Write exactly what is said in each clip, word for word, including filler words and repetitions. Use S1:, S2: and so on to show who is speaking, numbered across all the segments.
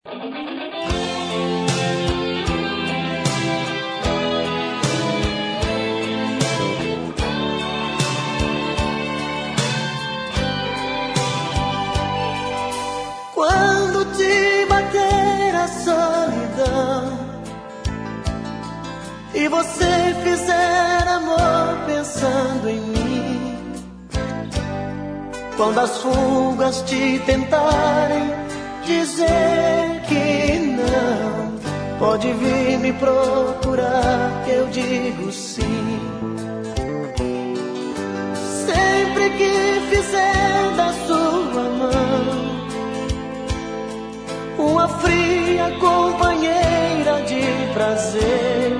S1: Quando te bater a solidão e você fizer amor pensando em mim, quando as fugas te tentarem dizer que não, pode vir me procurar que eu digo sim. Sempre que fizer da sua mão uma fria companheira de prazer,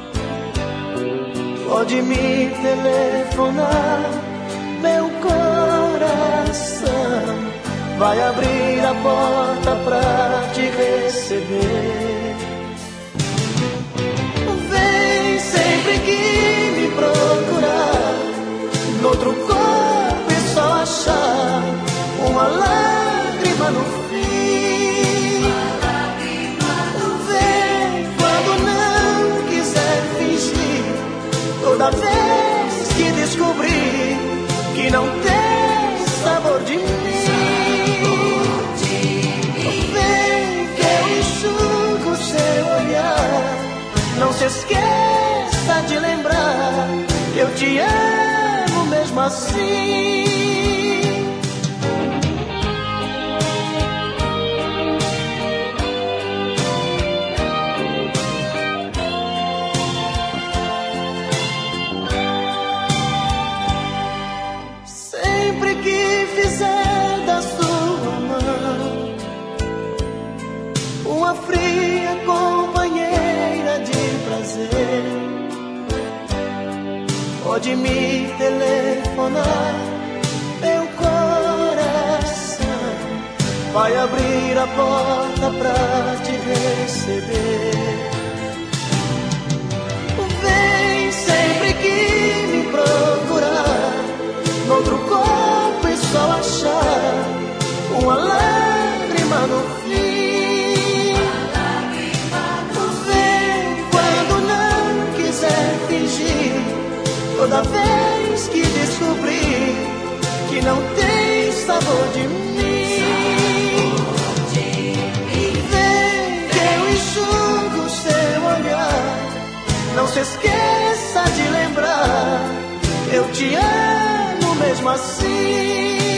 S1: pode me telefonar, meu coração vai abrir a porta pra te receber. Vem sempre que me procurar, noutro corpo e só achar uma lágrima no fim. Vem quando não quiser fingir, toda vez que descobrir que não tem sabor de mim. Vem que eu enxugo seu olhar, não se esqueça de lembrar que eu te amo mesmo assim. Sempre que fizer da sua mão uma fria companheira de prazer, pode me telefonar, meu coração vai abrir a porta pra te receber. Vem sempre que me procurar, noutro corpo e só achar uma lágrima no fim. Vem quando não quiser fingir, toda vez que descobrir que não tem sabor de mim. Vem que eu enxugo seu olhar, não se esqueça de lembrar, eu te amo mesmo assim.